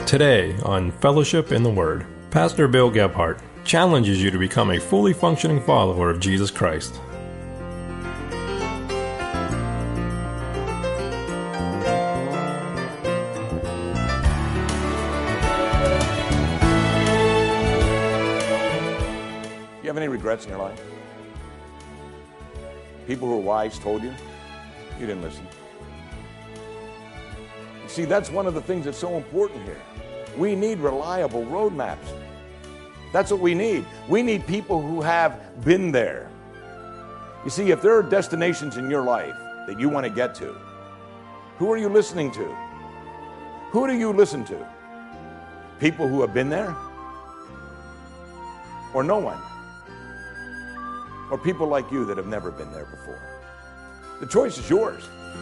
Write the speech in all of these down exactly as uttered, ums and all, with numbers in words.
Today on Fellowship in the Word, Pastor Bill Gebhardt challenges you to become a fully functioning follower of Jesus Christ. You have any regrets in your life? People who are wise told you, you didn't listen. You see, that's one of the things that's so important here. We need reliable roadmaps. That's what we need. We need people who have been there. You see, if there are destinations in your life that you want to get to, who are you listening to? Who do you listen to? People who have been there? Or no one? Or people like you that have never been there before? The choice is yours.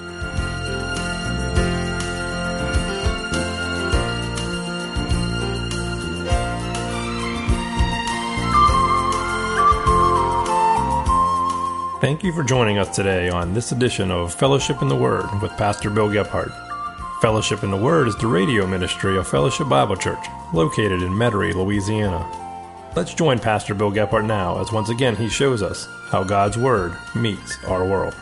Thank you for joining us today on this edition of Fellowship in the Word with Pastor Bill Gebhardt. Fellowship in the Word is the radio ministry of Fellowship Bible Church, located in Metairie, Louisiana. Let's join Pastor Bill Gebhardt now as once again he shows us how God's Word meets our world.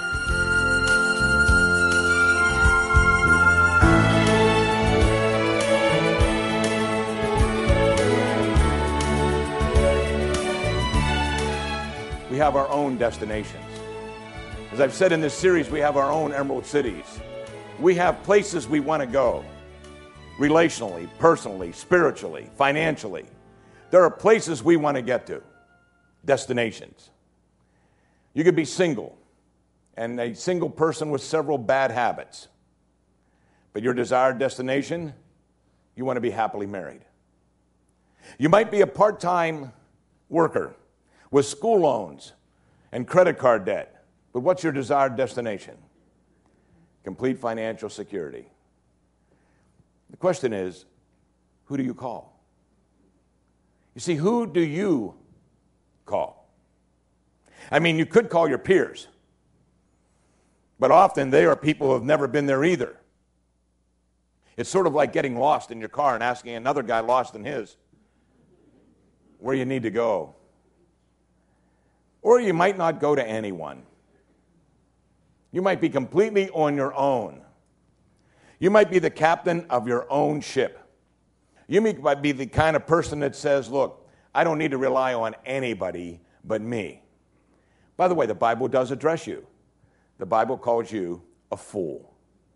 We have our own destinations. As I've said in this series, we have our own emerald cities. We have places we want to go, relationally, personally, spiritually, financially. There are places we want to get to, destinations. You could be single, and a single person with several bad habits. But your desired destination, you want to be happily married. You might be a part-time worker with school loans and credit card debt. But what's your desired destination? Complete financial security. The question is, who do you call? You see, who do you call? I mean, you could call your peers, but often they are people who have never been there either. It's sort of like getting lost in your car and asking another guy lost in his where you need to go. Or you might not go to anyone. You might be completely on your own. You might be the captain of your own ship. You might be the kind of person that says, look, I don't need to rely on anybody but me. By the way, the Bible does address you. The Bible calls you a fool.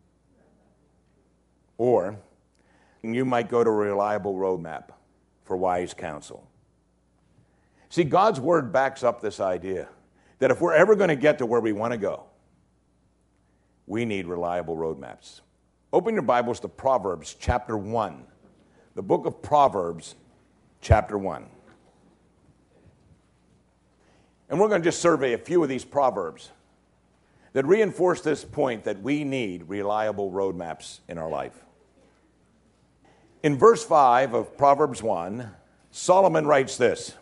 Or you might go to a reliable roadmap for wise counsel. See, God's Word backs up this idea that if we're ever going to get to where we want to go, we need reliable roadmaps. Open your Bibles to Proverbs chapter one. The book of Proverbs chapter one. And we're going to just survey a few of these Proverbs that reinforce this point that we need reliable roadmaps in our life. In verse five of Proverbs one, Solomon writes this.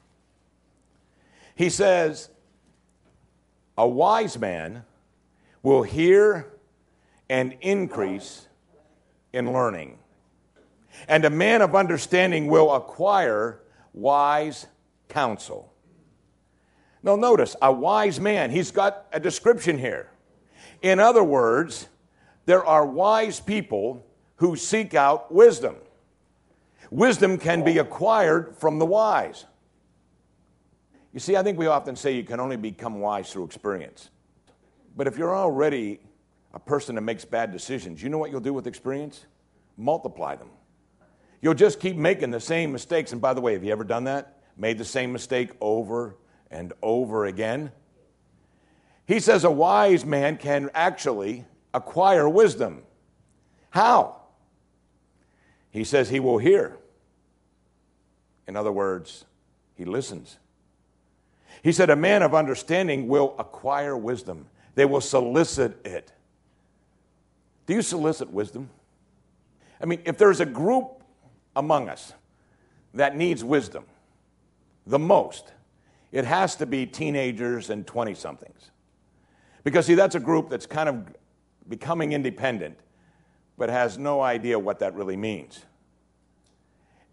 He says, a wise man will hear and increase in learning, and a man of understanding will acquire wise counsel. Now notice, a wise man, he's got a description here. In other words, there are wise people who seek out wisdom. Wisdom can be acquired from the wise. You see, I think we often say you can only become wise through experience. But if you're already a person that makes bad decisions, you know what you'll do with experience? Multiply them. You'll just keep making the same mistakes. And by the way, have you ever done that? Made the same mistake over and over again? He says a wise man can actually acquire wisdom. How? He says he will hear. In other words, he listens. He said, a man of understanding will acquire wisdom. They will solicit it. Do you solicit wisdom? I mean, if there's a group among us that needs wisdom the most, it has to be teenagers and twenty-somethings. Because, see, that's a group that's kind of becoming independent, but has no idea what that really means.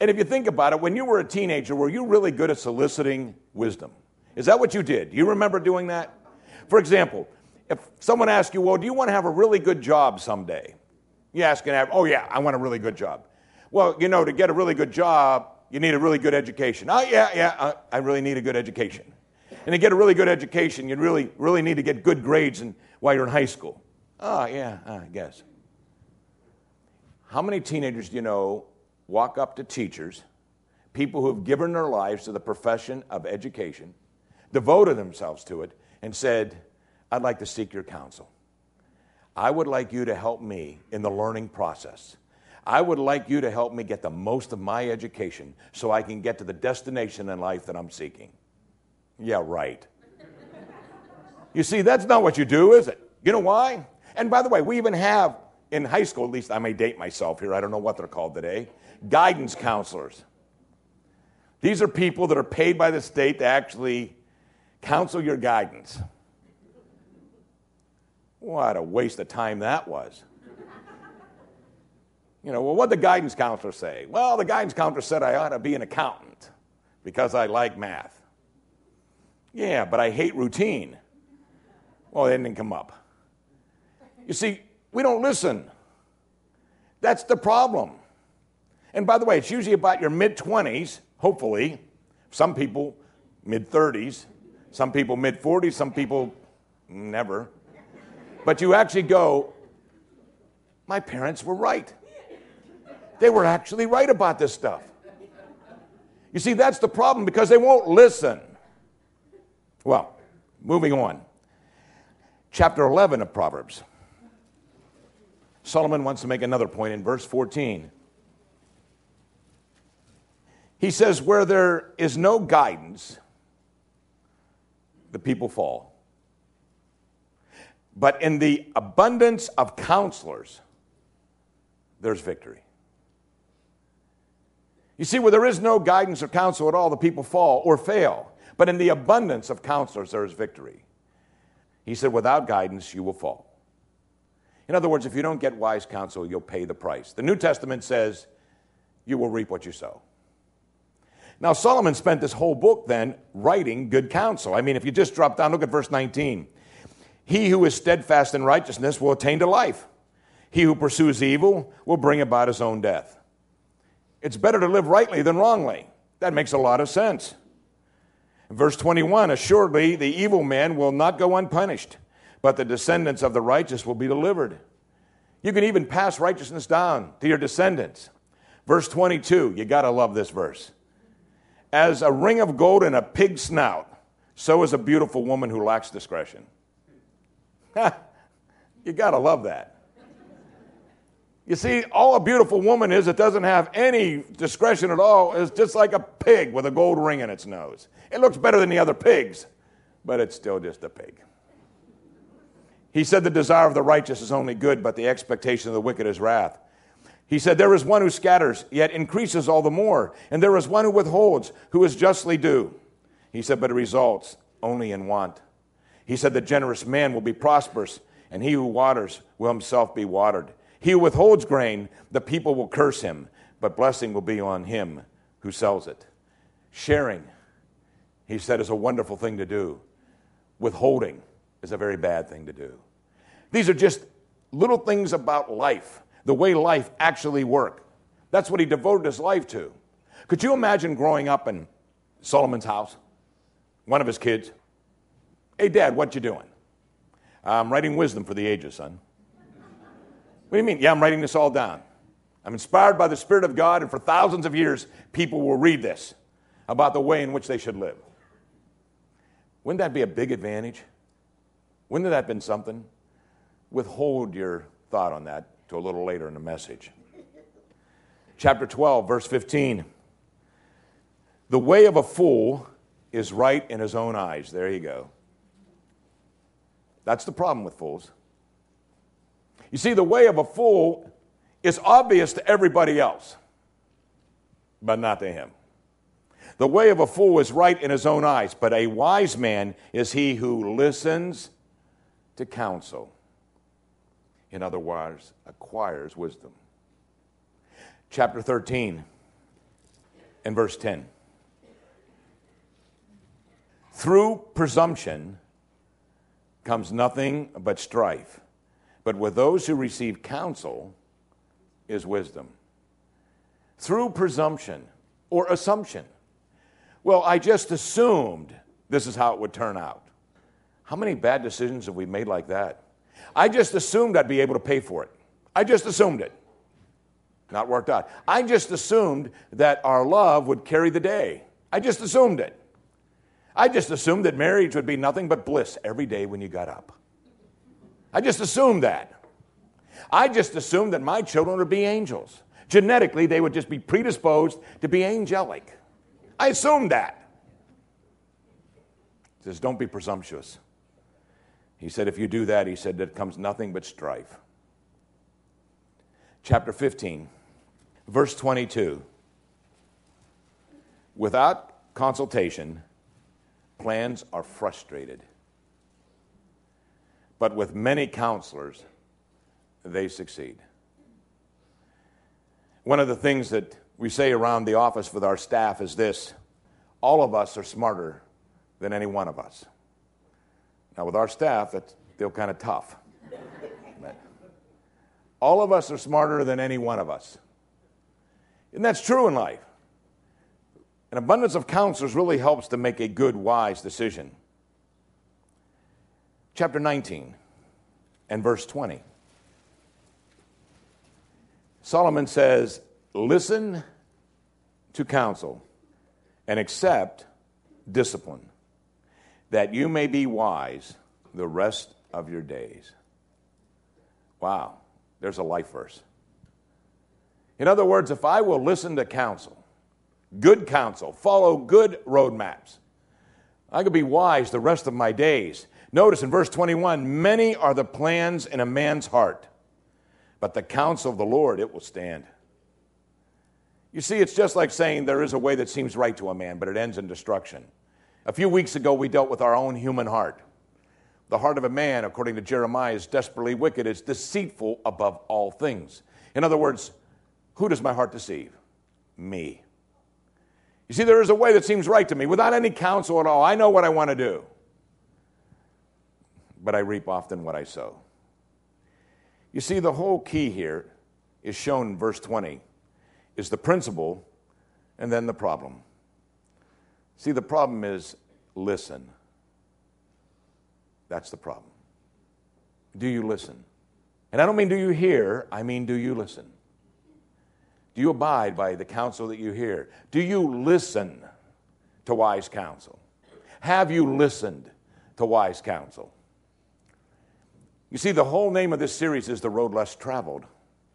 And if you think about it, when you were a teenager, were you really good at soliciting wisdom? Is that what you did? Do you remember doing that? For example, if someone asks you, well, do you want to have a really good job someday? You ask an average, oh yeah, I want a really good job. Well, you know, to get a really good job, you need a really good education. Oh yeah, yeah, uh, I really need a good education. And to get a really good education, you really, really need to get good grades in, while you're in high school. Oh yeah, I guess. How many teenagers do you know walk up to teachers, people who have given their lives to the profession of education, devoted themselves to it, and said, I'd like to seek your counsel. I would like you to help me in the learning process. I would like you to help me get the most of my education so I can get to the destination in life that I'm seeking. Yeah, right. You see, that's not what you do, is it? You know why? And by the way, we even have, in high school, at least I may date myself here, I don't know what they're called today, guidance counselors. These are people that are paid by the state to actually counsel your guidance. What a waste of time that was. You know, well, what did the guidance counselor say? Well, the guidance counselor said I ought to be an accountant because I like math. Yeah, but I hate routine. Well, it didn't come up. You see, we don't listen. That's the problem. And by the way, it's usually about your mid-twenties, hopefully. Some people mid-thirties, some people mid-forties, some people never. But you actually go, my parents were right. They were actually right about this stuff. You see, that's the problem because they won't listen. Well, moving on. Chapter eleven of Proverbs. Solomon wants to make another point in verse fourteen. He says, where there is no guidance, the people fall. But in the abundance of counselors, there's victory. You see, where there is no guidance or counsel at all, the people fall or fail. But in the abundance of counselors, there is victory. He said, without guidance, you will fall. In other words, if you don't get wise counsel, you'll pay the price. The New Testament says, you will reap what you sow. Now, Solomon spent this whole book then writing good counsel. I mean, if you just drop down, look at verse nineteen. He who is steadfast in righteousness will attain to life. He who pursues evil will bring about his own death. It's better to live rightly than wrongly. That makes a lot of sense. Verse twenty-one, assuredly the evil man will not go unpunished, but the descendants of the righteous will be delivered. You can even pass righteousness down to your descendants. Verse twenty-two, you got to love this verse. As a ring of gold in a pig's snout, so is a beautiful woman who lacks discretion. You got to love that. You see, all a beautiful woman is that doesn't have any discretion at all is just like a pig with a gold ring in its nose. It looks better than the other pigs, but it's still just a pig. He said the desire of the righteous is only good, but the expectation of the wicked is wrath. He said there is one who scatters, yet increases all the more, and there is one who withholds, who is justly due. He said, but it results only in want. He said the generous man will be prosperous, and he who waters will himself be watered. He who withholds grain, the people will curse him, but blessing will be on him who sells it. Sharing, he said, is a wonderful thing to do. Withholding is a very bad thing to do. These are just little things about life, the way life actually works. That's what he devoted his life to. Could you imagine growing up in Solomon's house? One of his kids. Hey, Dad, what you doing? I'm writing wisdom for the ages, son. What do you mean? Yeah, I'm writing this all down. I'm inspired by the Spirit of God, and for thousands of years, people will read this about the way in which they should live. Wouldn't that be a big advantage? Wouldn't that have been something? Withhold your thought on that to a little later in the message. Chapter twelve, verse fifteen. The way of a fool is right in his own eyes. There you go. That's the problem with fools. You see, the way of a fool is obvious to everybody else, but not to him. The way of a fool is right in his own eyes, but a wise man is he who listens to counsel. In other words, acquires wisdom. Chapter thirteen. and verse ten. Through presumption comes nothing but strife, but with those who receive counsel is wisdom. Through presumption or assumption. Well, I just assumed this is how it would turn out. How many bad decisions have we made like that? I just assumed I'd be able to pay for it. I just assumed it. Not worked out. I just assumed that our love would carry the day. I just assumed it. I just assumed that marriage would be nothing but bliss every day when you got up. I just assumed that. I just assumed that my children would be angels. Genetically, they would just be predisposed to be angelic. I assumed that. He says, don't be presumptuous. He said, if you do that, he said, that comes nothing but strife. Chapter fifteen, verse twenty-two. Without consultation, plans are frustrated. But with many counselors, they succeed. One of the things that we say around the office with our staff is this: all of us are smarter than any one of us. Now, with our staff, that's still kind of tough. But all of us are smarter than any one of us. And that's true in life. An abundance of counselors really helps to make a good, wise decision. Chapter nineteen and verse twenty. Solomon says, listen to counsel and accept discipline, that you may be wise the rest of your days. Wow, there's a life verse. In other words, if I will listen to counsel, good counsel, follow good roadmaps, I could be wise the rest of my days. Notice in verse twenty-one, many are the plans in a man's heart, but the counsel of the Lord, it will stand. You see, it's just like saying there is a way that seems right to a man, but it ends in destruction. A few weeks ago, we dealt with our own human heart. The heart of a man, according to Jeremiah, is desperately wicked. It's deceitful above all things. In other words, who does my heart deceive? Me. You see, there is a way that seems right to me without any counsel at all. I know what I want to do, but I reap often what I sow. You see, the whole key here is shown in verse twenty, is the principle and then the problem. See, the problem is listen. That's the problem. Do you listen? And I don't mean do you hear, I mean do you listen? Do you abide by the counsel that you hear? Do you listen to wise counsel? Have you listened to wise counsel? You see, the whole name of this series is The Road Less Traveled.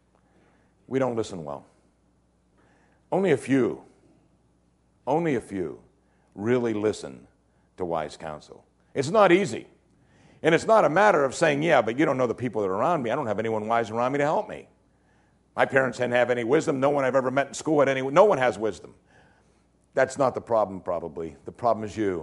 We don't listen well. Only a few, only a few really listen to wise counsel. It's not easy. And it's not a matter of saying, yeah, but you don't know the people that are around me. I don't have anyone wise around me to help me. My parents didn't have any wisdom. No one I've ever met in school had any. No one has wisdom. That's not the problem, probably. The problem is you.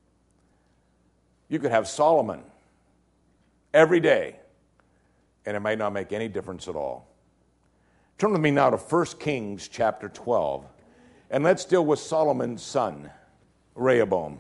You could have Solomon every day, and it might not make any difference at all. Turn with me now to First Kings chapter twelve, and let's deal with Solomon's son, Rehoboam.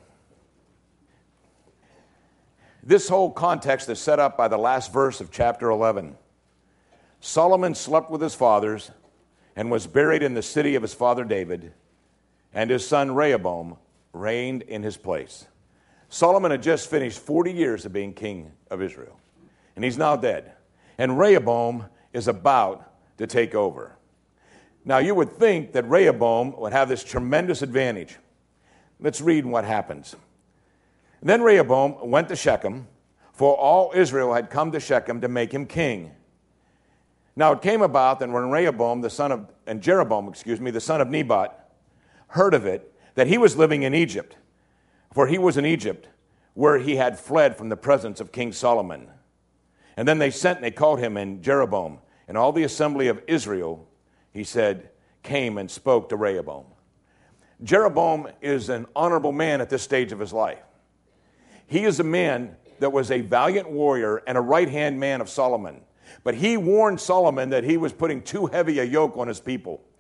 This whole context is set up by the last verse of chapter eleven. Solomon slept with his fathers and was buried in the city of his father David, and his son Rehoboam reigned in his place. Solomon had just finished forty years of being king of Israel, and he's now dead. And Rehoboam is about to take over. Now, you would think that Rehoboam would have this tremendous advantage. Let's read what happens. Then Rehoboam went to Shechem, for all Israel had come to Shechem to make him king. Now it came about that when Rehoboam, the son of, and Jeroboam, excuse me, the son of Nebat, heard of it, that he was living in Egypt, for he was in Egypt, where he had fled from the presence of King Solomon. And then they sent and they called him, and Jeroboam, and all the assembly of Israel, he said, came and spoke to Rehoboam. Jeroboam is an honorable man at this stage of his life. He is a man that was a valiant warrior and a right-hand man of Solomon. But he warned Solomon that he was putting too heavy a yoke on his people.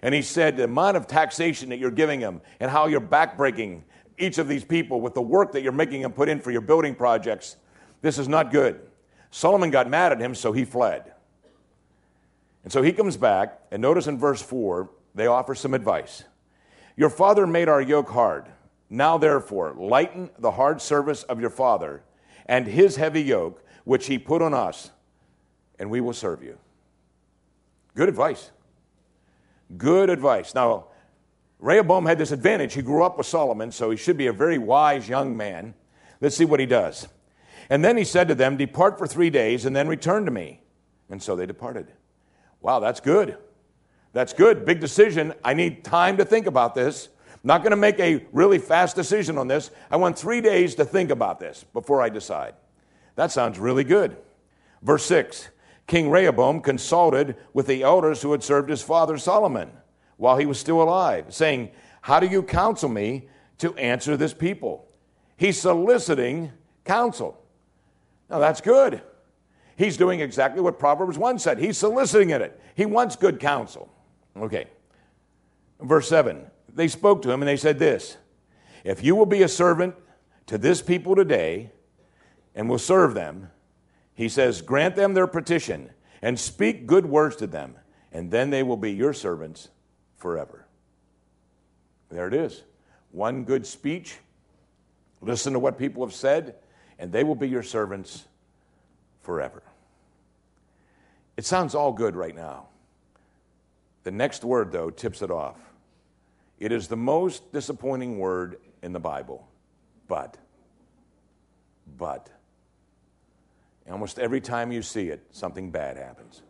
And he said, the amount of taxation that you're giving them and how you're backbreaking each of these people with the work that you're making them put in for your building projects, this is not good. Solomon got mad at him, so he fled. And so he comes back, and notice in verse four, they offer some advice. Your father made our yoke hard. Now therefore, lighten the hard service of your father and his heavy yoke, which he put on us, and we will serve you. Good advice. Good advice. Now, Rehoboam had this advantage. He grew up with Solomon, so he should be a very wise young man. Let's see what he does. And then he said to them, depart for three days and then return to me. And so they departed. Wow, that's good. That's good. Big decision. I need time to think about this. I'm not going to make a really fast decision on this. I want three days to think about this before I decide. That sounds really good. Verse six, King Rehoboam consulted with the elders who had served his father Solomon while he was still alive, saying, how do you counsel me to answer this people? He's soliciting counsel. Now that's good. He's doing exactly what Proverbs one said. He's soliciting it. He wants good counsel. Okay. Verse seven, they spoke to him and they said this, if you will be a servant to this people today and will serve them, he says, grant them their petition and speak good words to them, and then they will be your servants forever. There it is. One good speech. Listen to what people have said, and they will be your servants forever. It sounds all good right now. The next word, though, tips it off. It is the most disappointing word in the Bible. But. But. Almost every time you see it, something bad happens.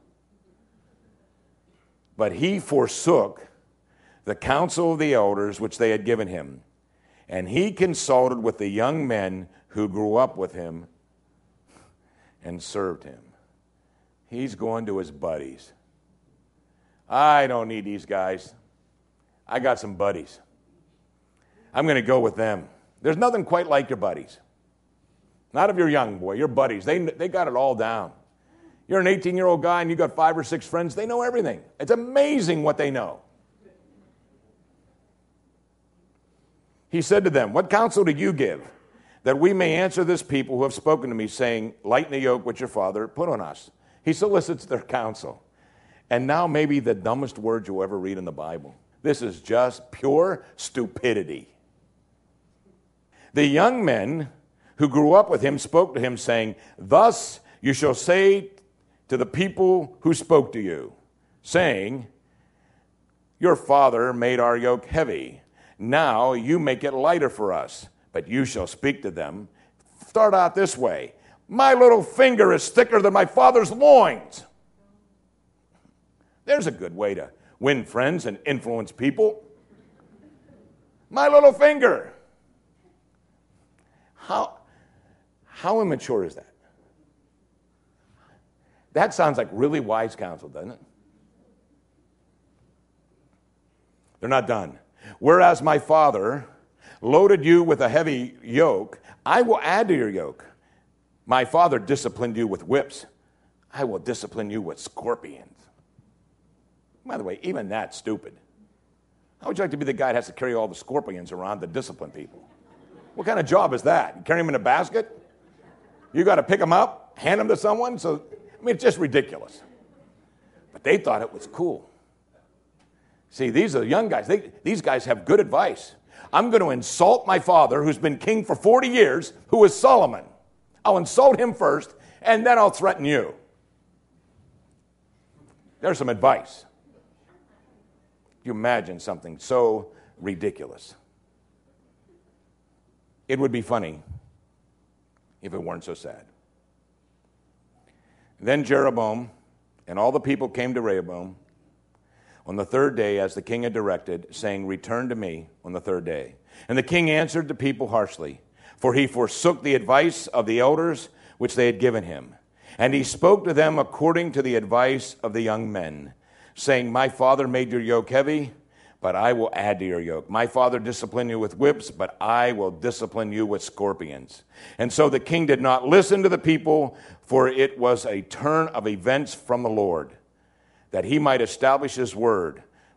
But he forsook the counsel of the elders which they had given him, and he consulted with the young men who grew up with him and served him. He's going to his buddies. I don't need these guys. I got some buddies. I'm going to go with them. There's nothing quite like your buddies. Not if you're young, boy. Your buddies, they, they got it all down. You're an eighteen-year-old guy and you got five or six friends. They know everything. It's amazing what they know. He said to them, what counsel do you give that we may answer this people who have spoken to me, saying, lighten the yoke which your father put on us? He solicits their counsel. And now maybe the dumbest word you'll ever read in the Bible. This is just pure stupidity. The young men who grew up with him spoke to him, saying, thus you shall say to the people who spoke to you, saying, your father made our yoke heavy. Now you make it lighter for us. But you shall speak to them. Start out this way. My little finger is thicker than my father's loins. There's a good way to win friends and influence people. My little finger. How, how immature is that? That sounds like really wise counsel, doesn't it? They're not done. Whereas my father loaded you with a heavy yoke, I will add to your yoke. My father disciplined you with whips. I will discipline you with scorpions. By the way, even that's stupid. How would you like to be the guy that has to carry all the scorpions around to discipline people? What kind of job is that? You carry them in a basket? You got to pick them up, hand them to someone? So, I mean, it's just ridiculous. But they thought it was cool. See, these are young guys. They, these guys have good advice. I'm going to insult my father, who's been king for forty years, who is Solomon. I'll insult him first, and then I'll threaten you. There's some advice. You imagine something so ridiculous. It would be funny if it weren't so sad. Then Jeroboam and all the people came to Rehoboam on the third day, as the king had directed, saying, return to me on the third day. And the king answered the people harshly, for he forsook the advice of the elders which they had given him. And he spoke to them according to the advice of the young men, saying, my father made your yoke heavy, but I will add to your yoke. My father disciplined you with whips, but I will discipline you with scorpions. And so the king did not listen to the people, for it was a turn of events from the Lord, that he might establish his word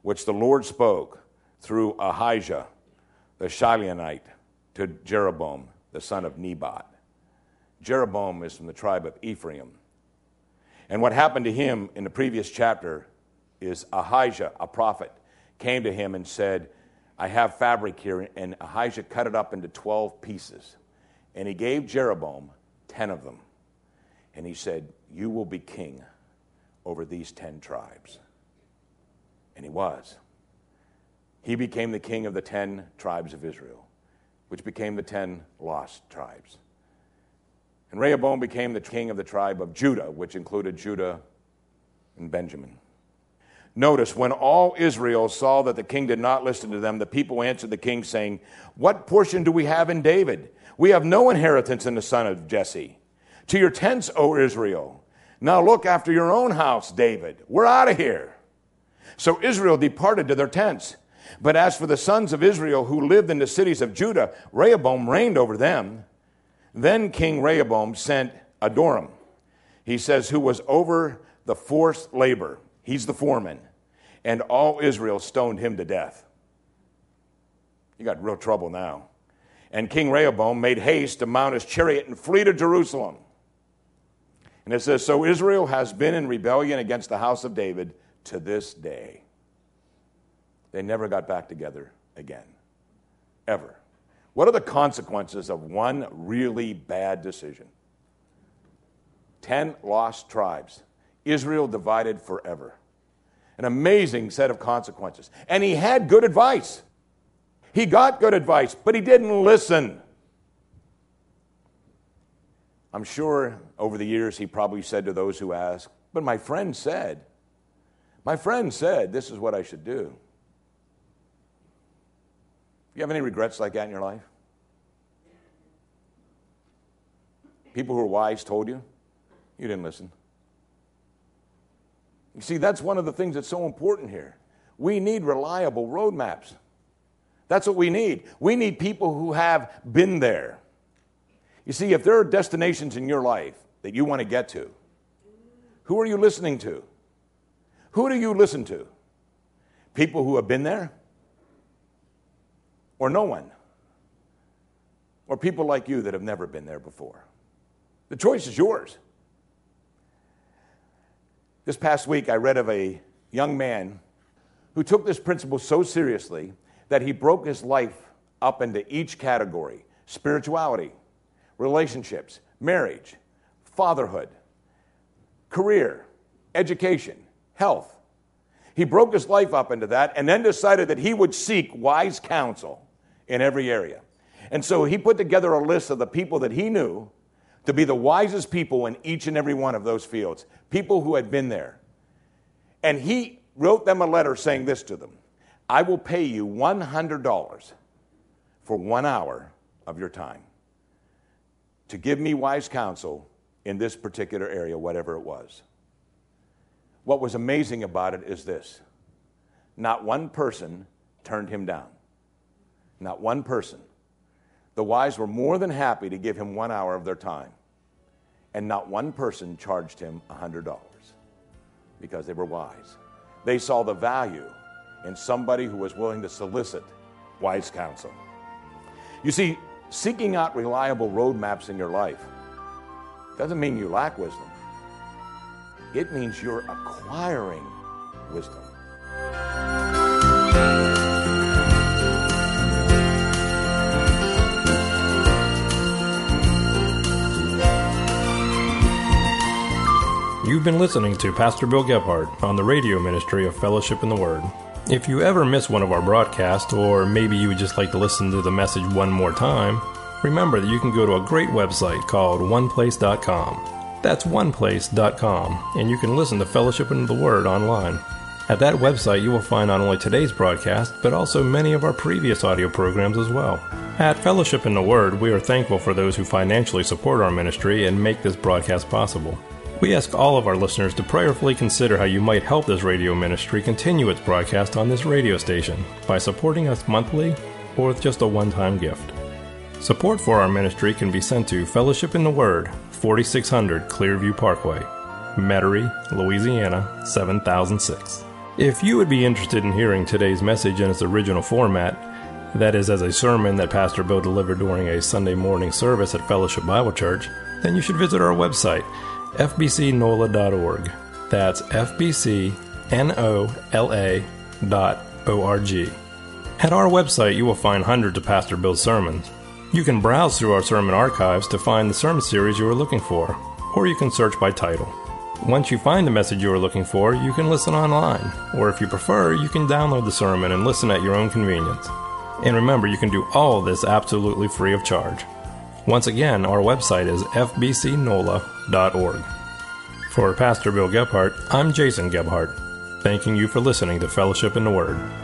which the Lord spoke through Ahijah the Shilonite to Jeroboam, the son of Nebat. Jeroboam is from the tribe of Ephraim. And what happened to him in the previous chapter is Ahijah, a prophet, came to him and said, I have fabric here, and Ahijah cut it up into twelve pieces. And he gave Jeroboam ten of them. And he said, you will be king over these ten tribes. And he was. He became the king of the ten tribes of Israel, which became the ten lost tribes. And Rehoboam became the king of the tribe of Judah, which included Judah and Benjamin. Notice, when all Israel saw that the king did not listen to them, the people answered the king, saying, what portion do we have in David? We have no inheritance in the son of Jesse. To your tents, O Israel. Now look after your own house, David. We're out of here. So Israel departed to their tents. But as for the sons of Israel who lived in the cities of Judah, Rehoboam reigned over them. Then King Rehoboam sent Adoram, he says, who was over the forced labor. He's the foreman. And all Israel stoned him to death. You got real trouble now. And King Rehoboam made haste to mount his chariot and flee to Jerusalem. And it says, so Israel has been in rebellion against the house of David to this day. They never got back together again. Ever. What are the consequences of one really bad decision? Ten lost tribes. Israel divided forever. An amazing set of consequences. And he had good advice. He got good advice, but he didn't listen. I'm sure over the years he probably said to those who asked, but my friend said, my friend said this is what I should do. You have any regrets like that in your life? People who are wise told you, you didn't listen. You see, that's one of the things that's so important here. We need reliable roadmaps. That's what we need. We need people who have been there. You see, if there are destinations in your life that you want to get to, who are you listening to? Who do you listen to? People who have been there? Or no one? Or people like you that have never been there before? The choice is yours. This past week, I read of a young man who took this principle so seriously that he broke his life up into each category: spirituality, relationships, marriage, fatherhood, career, education, health. He broke his life up into that and then decided that he would seek wise counsel in every area. And so he put together a list of the people that he knew to be the wisest people in each and every one of those fields, people who had been there. And he wrote them a letter saying this to them: I will pay you one hundred dollars for one hour of your time to give me wise counsel in this particular area, whatever it was. What was amazing about it is this: not one person turned him down. Not one person. The wise were more than happy to give him one hour of their time. And not one person charged him one hundred dollars because they were wise. They saw the value in somebody who was willing to solicit wise counsel. You see, seeking out reliable roadmaps in your life doesn't mean you lack wisdom. It means you're acquiring wisdom. You've been listening to Pastor Bill Gebhardt on the radio ministry of Fellowship in the Word. If you ever miss one of our broadcasts, or maybe you would just like to listen to the message one more time, remember that you can go to a great website called one place dot com. That's one place dot com, and you can listen to Fellowship in the Word online. At that website, you will find not only today's broadcast, but also many of our previous audio programs as well. At Fellowship in the Word, we are thankful for those who financially support our ministry and make this broadcast possible. We ask all of our listeners to prayerfully consider how you might help this radio ministry continue its broadcast on this radio station by supporting us monthly or with just a one-time gift. Support for our ministry can be sent to Fellowship in the Word, forty-six hundred Clearview Parkway, Metairie, Louisiana, seven thousand six. If you would be interested in hearing today's message in its original format, that is as a sermon that Pastor Bill delivered during a Sunday morning service at Fellowship Bible Church, then you should visit our website, f b c nola dot org. That's f b c nola dot org. At our website, you will find hundreds of Pastor Bill's sermons. You can browse through our sermon archives to find the sermon series you are looking for, or you can search by title. Once you find the message you are looking for, you can listen online, or if you prefer, you can download the sermon and listen at your own convenience. And remember, you can do all of this absolutely free of charge. Once again, our website is f b c nola dot org. For Pastor Bill Gebhardt, I'm Jason Gebhardt, thanking you for listening to Fellowship in the Word.